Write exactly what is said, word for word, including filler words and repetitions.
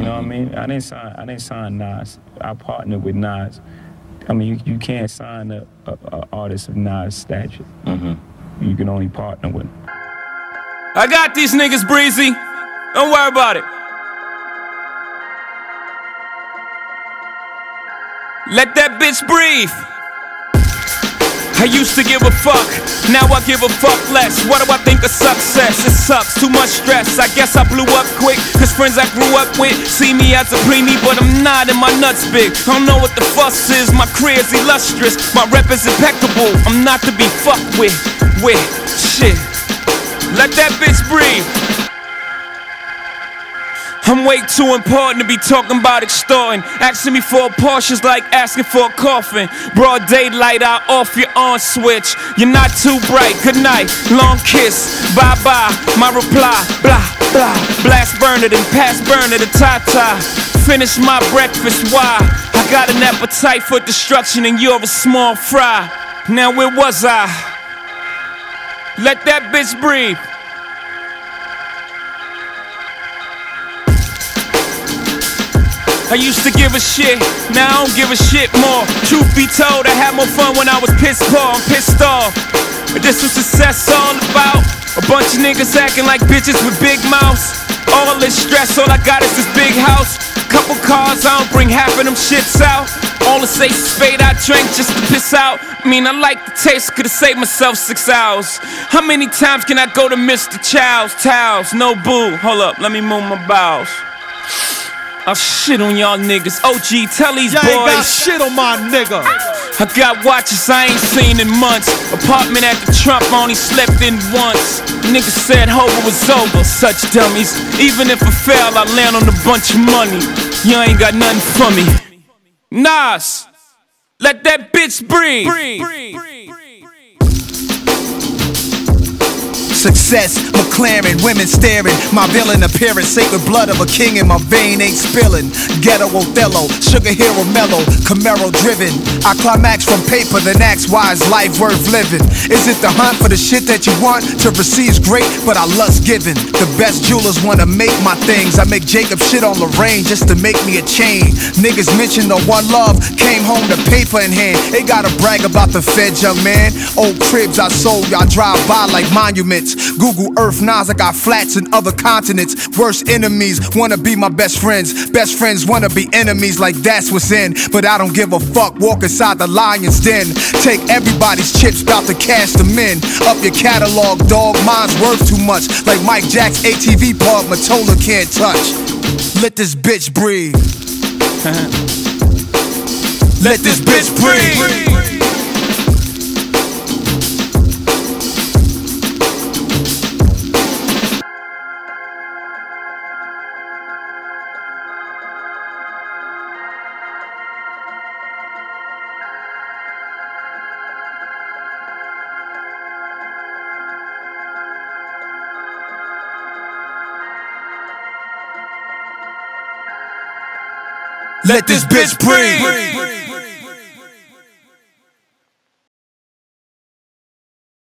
know what I mean? I didn't sign. I didn't sign Nas. I partnered with Nas. I mean, you, you can't sign a, a, a artist of Nas stature. Mm-hmm. You can only partner with him. I got these niggas, Breezy. Don't worry about it. Let that bitch breathe. I used to give a fuck, now I give a fuck less. What do I think of success? It sucks, too much stress. I guess I blew up quick, cause friends I grew up with see me as a preemie, but I'm not and my nuts big. I don't know what the fuss is, my career's illustrious. My rep is impeccable, I'm not to be fucked with. With shit, let that bitch breathe. I'm way too important to be talking about extorting. Asking me for a Porsche's like asking for a coffin. Broad daylight, I off your on switch. You're not too bright, good night, long kiss, bye bye. My reply, blah blah. Blast burner, then pass burner to Tata. Finish my breakfast, why? I got an appetite for destruction and you're a small fry. Now where was I? Let that bitch breathe. I used to give a shit, now I don't give a shit more. Truth be told, I had more fun when I was pissed poor, I'm pissed off. But this was success all about a bunch of niggas acting like bitches with big mouths. All this stress, all I got is this big house. Couple cars, I don't bring half of them shits out. All the say spade I drank just to piss out. I mean, I like the taste, could've saved myself six hours. How many times can I go to Mister Chow's Towels? No boo, hold up, let me move my bowels. I'll shit on y'all niggas. O G, tell these y'all boys. Ain't got shit on my nigga. I got watches I ain't seen in months. Apartment at the Trump, I only slept in once. Niggas said hope it was over, such dummies. Even if I fail, I land on a bunch of money. You ain't got nothing for me. Nas, let that bitch breathe. breathe. breathe. Success, McLaren, women staring. My villain appearance, sacred blood of a king in my vein ain't spilling. Ghetto Othello, sugar hero mellow, Camaro driven. I climax from paper, then ask why is life worth living? Is it the hunt for the shit that you want? To receive's great, but I lust giving. The best jewelers wanna make my things. I make Jacob shit on Lorraine just to make me a chain. Niggas mention the one love, came home to paper in hand. They gotta brag about the feds, young man. Old cribs I sold, y'all drive by like monuments. Google Earth, Nas, I got flats in other continents. Worst enemies wanna be my best friends. Best friends wanna be enemies, like that's what's in. But I don't give a fuck, walk inside the lion's den. Take everybody's chips, bout to cash them in. Up your catalog, dog, mine's worth too much. Like Mike Jack's A T V park, Matola can't touch. Let this bitch breathe. Let this bitch breathe. Let this bitch breathe.